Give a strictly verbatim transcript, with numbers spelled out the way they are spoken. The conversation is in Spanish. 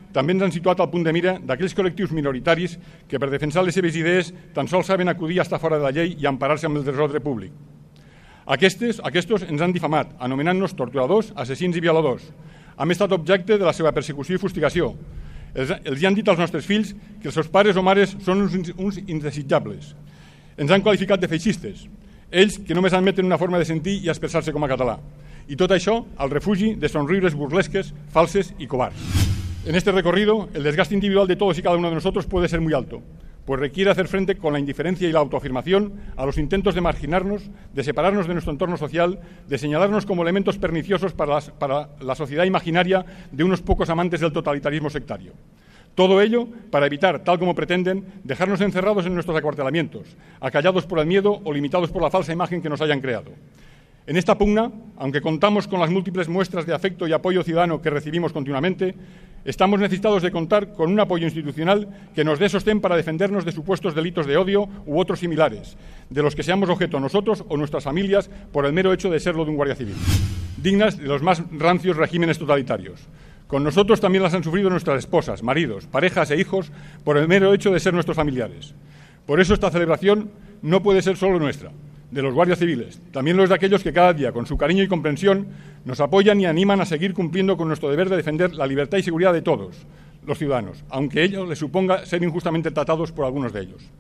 també ens han situat al punt de mira d'aquells col·lectius minoritaris que per defensar les seves idees tan sols saben acudir a estar fora de la llei i emparar-se amb el desordre públic. Aquestes, aquestos ens han difamat, anomenant-nos torturadors, assassins i violadors. Hem estat objecte de la seva persecució i fustigació. Els, els han dit als nostres fills que els seus pares o mares són uns, uns indesitjables. Ens han qualificat de feixistes, ells que només admeten una forma de sentir i expressar-se com a català. Y todo eso al refugi de sonribles burlesques, falses y cobardes. En este recorrido, el desgaste individual de todos y cada uno de nosotros puede ser muy alto, pues requiere hacer frente con la indiferencia y la autoafirmación a los intentos de marginarnos, de separarnos de nuestro entorno social, de señalarnos como elementos perniciosos para, las, para la sociedad imaginaria de unos pocos amantes del totalitarismo sectario. Todo ello para evitar, tal como pretenden, dejarnos encerrados en nuestros acuartelamientos, acallados por el miedo o limitados por la falsa imagen que nos hayan creado. En esta pugna, aunque contamos con las múltiples muestras de afecto y apoyo ciudadano que recibimos continuamente, estamos necesitados de contar con un apoyo institucional que nos dé sostén para defendernos de supuestos delitos de odio u otros similares, de los que seamos objeto nosotros o nuestras familias por el mero hecho de serlo de un guardia civil, dignas de los más rancios regímenes totalitarios. Con nosotros también las han sufrido nuestras esposas, maridos, parejas e hijos por el mero hecho de ser nuestros familiares. Por eso esta celebración no puede ser solo nuestra, de los guardias civiles, también los de aquellos que cada día, con su cariño y comprensión, nos apoyan y animan a seguir cumpliendo con nuestro deber de defender la libertad y seguridad de todos los ciudadanos, aunque ello les suponga ser injustamente tratados por algunos de ellos.